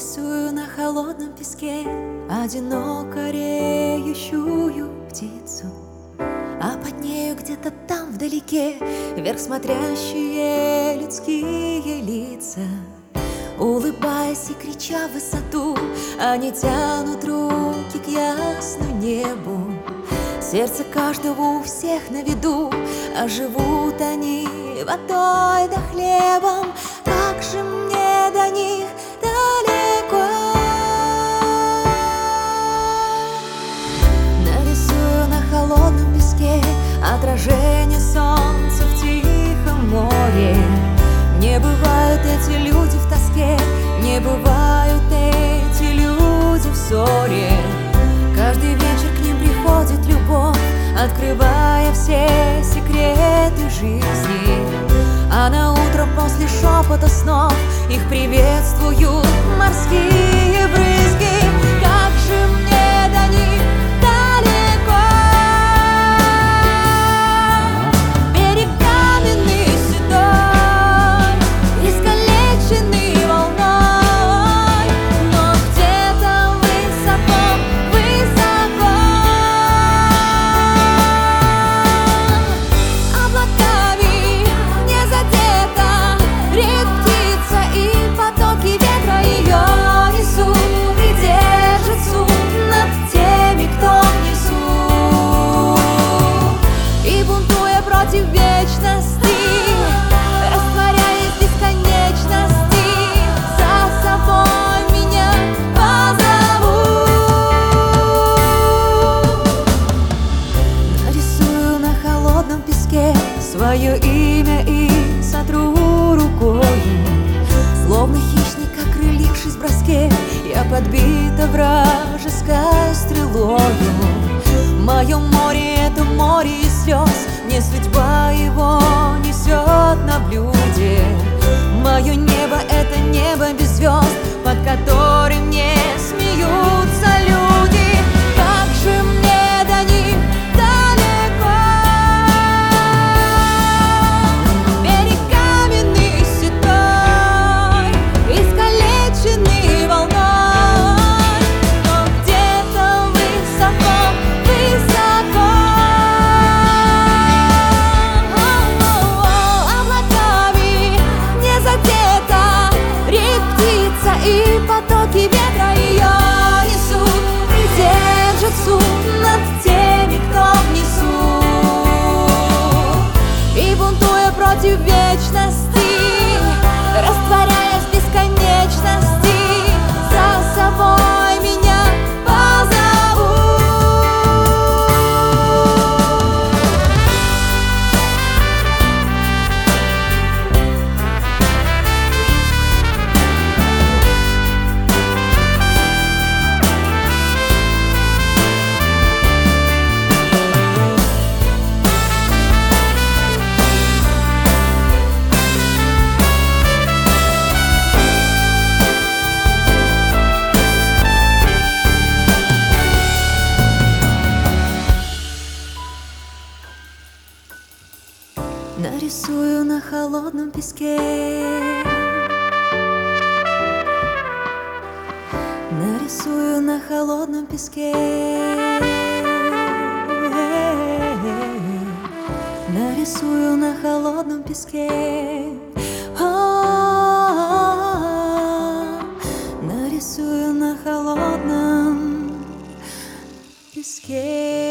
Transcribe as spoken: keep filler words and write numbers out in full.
Нарисую на холодном песке одиноко реющую птицу, а под нею где-то там вдалеке вверх смотрящие людские лица. Улыбаясь и крича в высоту, они тянут руки к ясному небу. Сердце каждого у всех на виду, а живут они водой да хлебом. Как же мне до них далеко. Нарисую на холодном песке отражение солнца в тихом море. Не бывают эти люди в тоске, не бывают эти люди в ссоре. Каждый вечер к ним приходит любовь, открывая все секреты жизни. А на утро после шепота снов их приветствуют морские брызги. Как же мне до них далеко. Берег каменный седой, искалеченный волной, но где-то высоко, высоко облаками не задета рек птица, и потоки ветра ее несут и держат суд над теми, кто внизу. И бунтуя против вечности, растворяясь в бесконечности, за собой меня позовут. Нарисую на холодном песке свое имя и сотру рукою. Словно хищник, окрылившись в броске, я подбита вражеской стрелою. Мое море — это море из слез, мне судьба его несет на блюде. Мое небо — это небо без звезд, под которым не смеются люди. Как же мне до них далеко. Берег каменный седой, искалеченный волной, но где-то высоко, высоко облаками не задета рек птица, и потоки ветра ее несут и держат суд над теми, кто внизу. И бунтуя против вечности, растворяясь в бесконечности, за собой меня позовут. Нарисую на холодном песке, нарисую на холодном песке, нарисую на холодном песке, нарисую на холодном песке.